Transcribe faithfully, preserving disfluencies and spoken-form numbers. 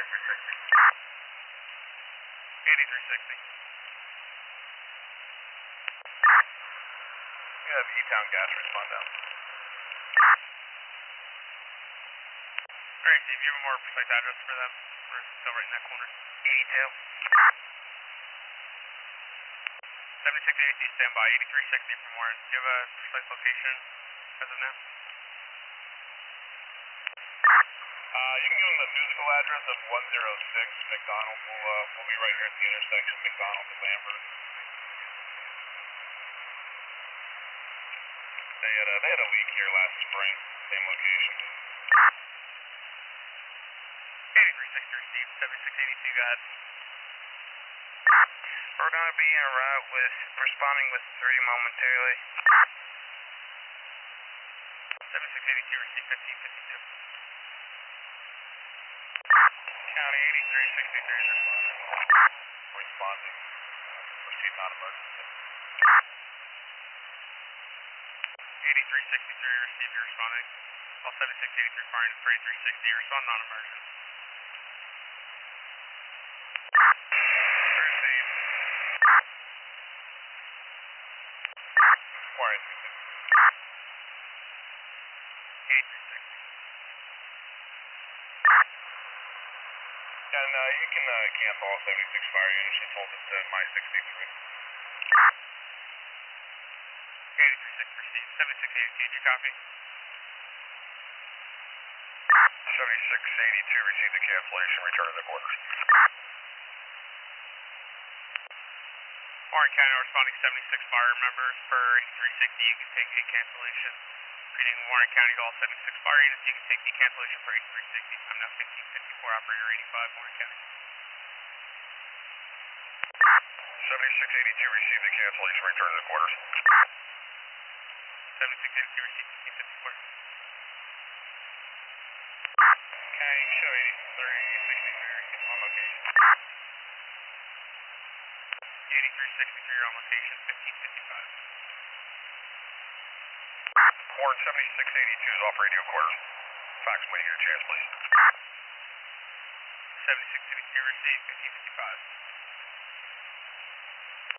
eighty-three sixty. eighty-three sixty. We have E-Town gas respond down. Alright, Steve, you have a more precise address for them? Or is it still right in that corner? eighty-two. seventy-six eighty-two, stand by. eighty-three sixty from Warren. Do you have a precise location as of now? Uh, you can give them the physical address of one oh six McDonald. We'll, uh, we'll be right here at the intersection, McDonald and Lambert. They had, a, they had a leak here last spring, same location. eighty-three sixty received, seventy-six eighty-two, go ahead. We're going to be en route with, responding with three momentarily. seventy-six eighty-two received, fifteen fifty-two. County eighty-three sixty-three is responding. Responding. Proceed non-emergency. eighty-three sixty-three received, you're responding. All seventy-six eighty-three firing for eighty-three sixty, respond non-emergent. Received. Quiet. eighty-three sixty. And uh, you can uh, cancel all seventy-six fire units, just hold it to my sixty-three. eighty-three six received, seventy-six eighty-two, did you copy? seventy-six eighty-two received the cancellation, return to the quarters. Warren County responding seventy-six fire members per eighty-three sixty, you can take a cancellation. Reading Warren County to all seventy-six fire units, you can take the cancellation for eighty-three sixty. I'm now fifteen fifty-four, operator eighty-five, Warren County. seventy-six eighty-two received the cancellation, return to the quarters. seventy-six eighty-two received, fifteen fifty-four. County, show eighty-three sixty-three on location. eighty-three sixty-three on location, fifteen fifty-five. Warren seventy-six eighty-two is off radio quarters. Fax when you get a chance, please. seventy-six eighty-two received, fifteen fifty-five.